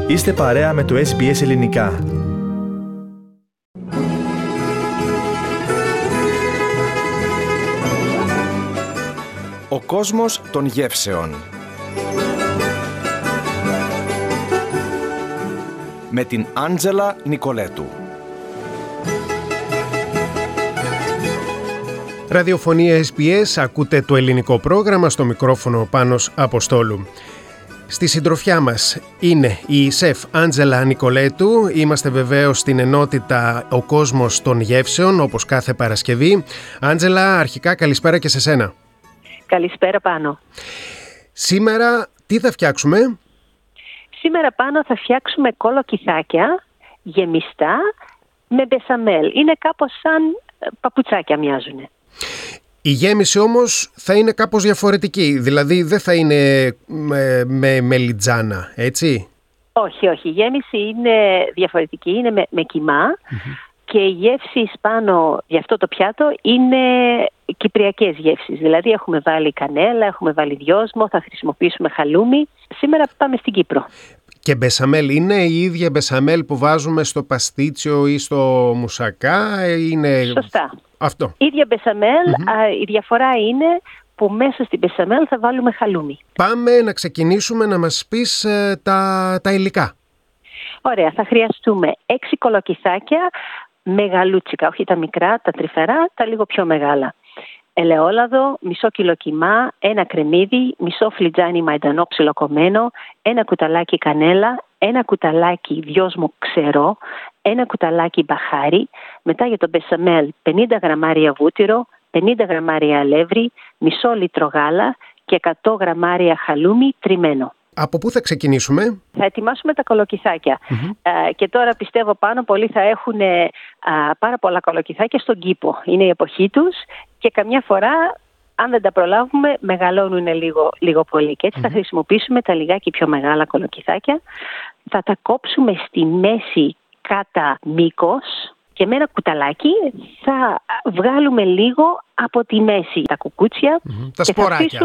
Είστε παρέα με το SBS Ελληνικά. Ο κόσμος των γεύσεων. Με την Άντζελα Νικολέτου. Ραδιοφωνία SBS, ακούτε το ελληνικό πρόγραμμα, στο μικρόφωνο Πάνος Αποστόλου. Στη συντροφιά μας είναι η σεφ Άντζελα Νικολέτου. Είμαστε βεβαίως στην ενότητα Ο Κόσμος των Γεύσεων, όπως κάθε Παρασκευή. Άντζελα, αρχικά καλησπέρα και σε σένα. Καλησπέρα Πάνο. Σήμερα τι θα φτιάξουμε? Σήμερα Πάνο θα φτιάξουμε κολοκυθάκια γεμιστά με μπεσαμέλ. Είναι κάπως σαν παπουτσάκια μοιάζουν. Η γέμιση όμως θα είναι κάπως διαφορετική, δηλαδή δεν θα είναι με μελιτζάνα, έτσι? Όχι, η γέμιση είναι διαφορετική, είναι με κιμά και οι γεύσεις πάνω για αυτό το πιάτο είναι κυπριακές γεύσεις. Δηλαδή έχουμε βάλει κανέλα, έχουμε βάλει δυόσμο, θα χρησιμοποιήσουμε χαλούμι. Σήμερα πάμε στην Κύπρο. Και μπεσαμέλ είναι η ίδια μπεσαμέλ που βάζουμε στο παστίτσιο ή στο μουσακά? Είναι... Σωστά. Αυτό. Ίδια μπεσαμέλ, η διαφορά είναι που μέσα στην μπεσαμέλ θα βάλουμε χαλούμι. Πάμε να ξεκινήσουμε να μας πεις τα υλικά. Ωραία, θα χρειαστούμε 6 κολοκυθάκια μεγαλούτσικα, όχι τα μικρά, τα τρυφερά, τα λίγο πιο μεγάλα. Ελαιόλαδο, μισό κιλό κιμά, ένα κρεμμύδι, μισό φλιτζάνι μαϊντανό ψιλοκομμένο, ένα κουταλάκι κανέλα, ένα κουταλάκι δυόσμο ξερό, ένα κουταλάκι μπαχάρι, μετά για το μπεσαμέλ 50 γραμμάρια βούτυρο, 50 γραμμάρια αλεύρι, μισό λίτρο γάλα και 100 γραμμάρια χαλούμι τριμμένο. Από πού θα ξεκινήσουμε? Θα ετοιμάσουμε τα κολοκυθάκια. Και τώρα πιστεύω Πάνω πολλοί θα έχουν πάρα πολλά κολοκυθάκια στον κήπο. Είναι η εποχή τους και καμιά φορά αν δεν τα προλάβουμε μεγαλώνουν λίγο πολύ. Και έτσι θα χρησιμοποιήσουμε τα λιγάκι πιο μεγάλα κολοκυθάκια. Θα τα κόψουμε στη μέση κατά μήκος και με ένα κουταλάκι θα βγάλουμε λίγο από τη μέση τα κουκούτσια. Τα σποράκια.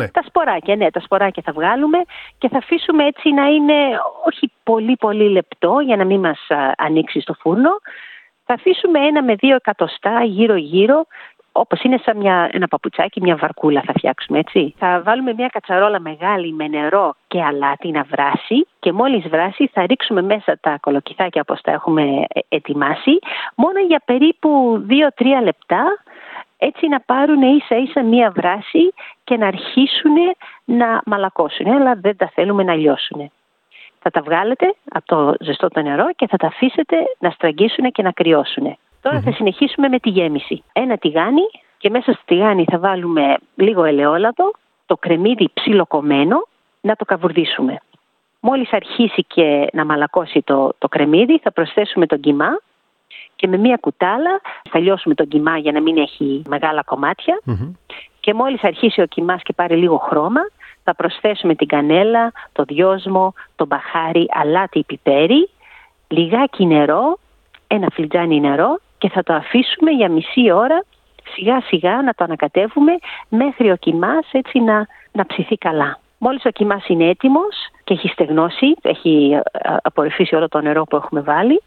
Τα σποράκια θα βγάλουμε και θα αφήσουμε έτσι να είναι όχι πολύ λεπτό για να μην μας ανοίξει στο φούρνο. Θα αφήσουμε 1 με 2 εκατοστά γύρω όπως είναι σαν ένα παπουτσάκι, μια βαρκούλα θα φτιάξουμε, έτσι. Θα βάλουμε μια κατσαρόλα μεγάλη με νερό και αλάτι να βράσει και μόλις βράσει θα ρίξουμε μέσα τα κολοκυθάκια όπως τα έχουμε ετοιμάσει, μόνο για περίπου 2-3 λεπτά, έτσι να πάρουν ίσα-ίσα μια βράση και να αρχίσουν να μαλακώσουν, αλλά δεν τα θέλουμε να λιώσουν. Θα τα βγάλετε από το ζεστό το νερό και θα τα αφήσετε να στραγγίσουν και να κρυώσουν. Τώρα θα συνεχίσουμε με τη γέμιση. Ένα τηγάνι και μέσα στο τηγάνι θα βάλουμε λίγο ελαιόλαδο, το κρεμμύδι ψιλοκομμένο, να το καβουρδίσουμε. Μόλις αρχίσει και να μαλακώσει το κρεμμύδι θα προσθέσουμε τον κιμά και με μία κουτάλα θα λιώσουμε τον κιμά για να μην έχει μεγάλα κομμάτια και μόλις αρχίσει ο κιμάς και πάρει λίγο χρώμα θα προσθέσουμε την κανέλα, το δυόσμο, το μπαχάρι, αλάτι, πιπέρι, λιγάκι νερό, ένα φλιτζάνι νερό και θα το αφήσουμε για μισή ώρα σιγά σιγά να το ανακατεύουμε μέχρι ο κιμάς έτσι να ψηθεί καλά. Μόλις ο κιμάς είναι έτοιμος και έχει στεγνώσει, έχει απορροφήσει όλο το νερό που έχουμε βάλει,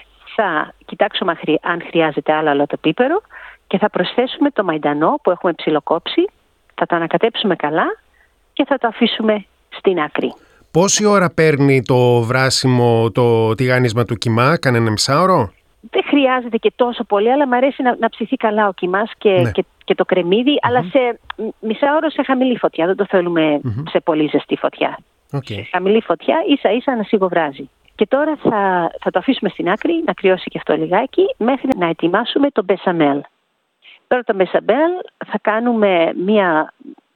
θα κοιτάξουμε αν χρειάζεται άλλο το πίπερο και θα προσθέσουμε το μαϊντανό που έχουμε ψιλοκόψει, θα το ανακατέψουμε καλά και θα το αφήσουμε στην άκρη. Πόση ώρα παίρνει το βράσιμο, το τηγάνισμα του κιμά, κανένα μισάωρο? Δεν χρειάζεται και τόσο πολύ, αλλά μου αρέσει να ψηθεί καλά ο κιμάς και το κρεμμύδι, αλλά σε μισάωρο σε χαμηλή φωτιά, δεν το θέλουμε σε πολύ ζεστή φωτιά. Σε χαμηλή φωτιά ίσα-ίσα να σιγοβράζει. Και τώρα θα το αφήσουμε στην άκρη, να κρυώσει και αυτό λιγάκι, μέχρι να ετοιμάσουμε το μπεσαμέλ. Τώρα το μπεσαμέλ θα κάνουμε μία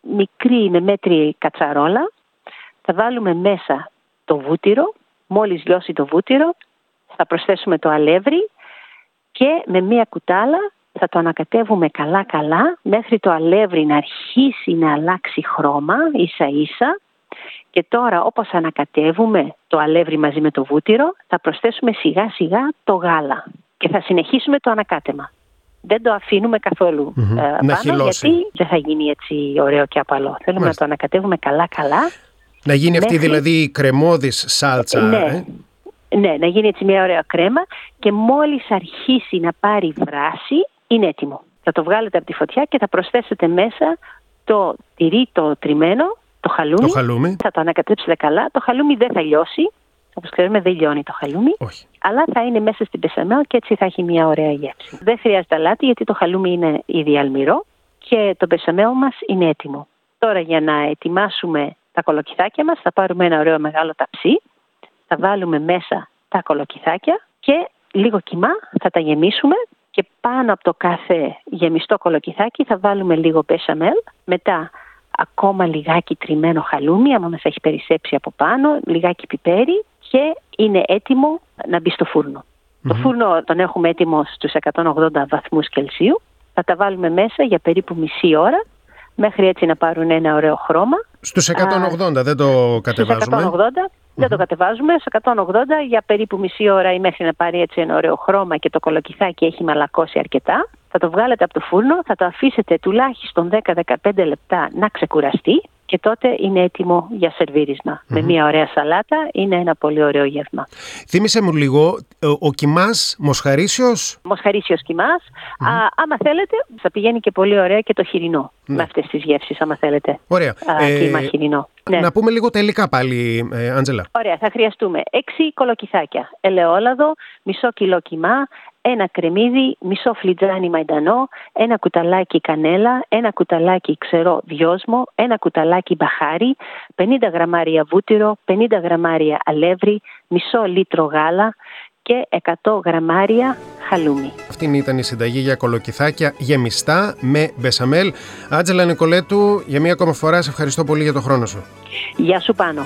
μικρή με μέτρη κατσαρόλα. Θα βάλουμε μέσα το βούτυρο, μόλις λιώσει το βούτυρο θα προσθέσουμε το αλεύρι και με μία κουτάλα θα το ανακατεύουμε καλά μέχρι το αλεύρι να αρχίσει να αλλάξει χρώμα ίσα-ίσα και τώρα όπως ανακατεύουμε το αλεύρι μαζί με το βούτυρο θα προσθέσουμε σιγά σιγά το γάλα και θα συνεχίσουμε το ανακάτεμα. Δεν το αφήνουμε καθόλου πάνω γιατί δεν θα γίνει έτσι ωραίο και απαλό. Θέλουμε να το ανακατεύουμε καλά Να γίνει αυτή δηλαδή η κρεμώδης σάλτσα. Ναι, να γίνει έτσι μια ωραία κρέμα και μόλις αρχίσει να πάρει βράση είναι έτοιμο. Θα το βγάλετε από τη φωτιά και θα προσθέσετε μέσα το τυρί το τριμμένο, το χαλούμι. Θα το ανακατέψετε καλά. Το χαλούμι δεν θα λιώσει. Όπως ξέρουμε δεν λιώνει το χαλούμι. Όχι. Αλλά θα είναι μέσα στην μπεσαμέλ και έτσι θα έχει μια ωραία γεύση. Δεν χρειάζεται αλάτι γιατί το χαλούμι είναι ήδη αλμυρό και το μπεσαμέλ μας είναι έτοιμο. Τώρα για να ετοιμάσουμε τα κολοκυθάκια μας θα πάρουμε ένα ωραίο μεγάλο ταψί. Θα βάλουμε μέσα τα κολοκυθάκια και λίγο κιμά θα τα γεμίσουμε και πάνω από το κάθε γεμιστό κολοκυθάκι θα βάλουμε λίγο μπεσαμέλ. Μετά ακόμα λιγάκι τριμμένο χαλούμι, άμα μας έχει περισσέψει από πάνω, λιγάκι πιπέρι και είναι έτοιμο να μπει στο φούρνο. Το φούρνο τον έχουμε έτοιμο στους 180 βαθμούς Κελσίου. Θα τα βάλουμε μέσα για περίπου μισή ώρα, μέχρι έτσι να πάρουν ένα ωραίο χρώμα. Στους 180 δεν το κατεβάζουμε. Στους 180 δεν το κατεβάζουμε. Στους 180 για περίπου μισή ώρα ή μέχρι να πάρει έτσι ένα ωραίο χρώμα και το κολοκυθάκι έχει μαλακώσει αρκετά. Θα το βγάλετε από το φούρνο, θα το αφήσετε τουλάχιστον 10-15 λεπτά να ξεκουραστεί και τότε είναι έτοιμο για σερβίρισμα. Με μια ωραία σαλάτα είναι ένα πολύ ωραίο γεύμα. Θύμισε μου λίγο, ο κιμάς μοσχαρίσιος. Μοσχαρίσιος κιμάς. Άμα θέλετε, θα πηγαίνει και πολύ ωραία και το χοιρινό με αυτές τις γεύσεις, άμα θέλετε. Ωραία. Κύμα χοιρινό. Να πούμε λίγο τα υλικά πάλι, Άντζελα. Ωραία, θα χρειαστούμε 6 κολοκυθάκια, ελαιόλαδο, μισό κιλό κιμά, ένα κρεμμύδι, μισό φλιτζάνι μαϊντανό, ένα κουταλάκι κανέλα, ένα κουταλάκι ξερό δυόσμο, ένα κουταλάκι μπαχάρι, 50 γραμμάρια βούτυρο, 50 γραμμάρια αλεύρι, μισό λίτρο γάλα και 100 γραμμάρια χαλούμι. Αυτή ήταν η συνταγή για κολοκυθάκια γεμιστά με μπεσαμέλ. Άντζελα Νικολέτου, για μία ακόμα φορά σε ευχαριστώ πολύ για το χρόνο σου. Γεια σου Πάνο.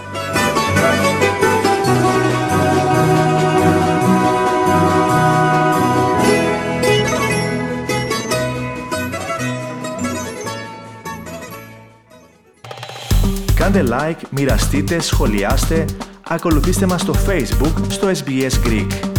Κάντε like, μοιραστείτε, σχολιάστε, ακολουθήστε μας στο Facebook, στο SBS Greek.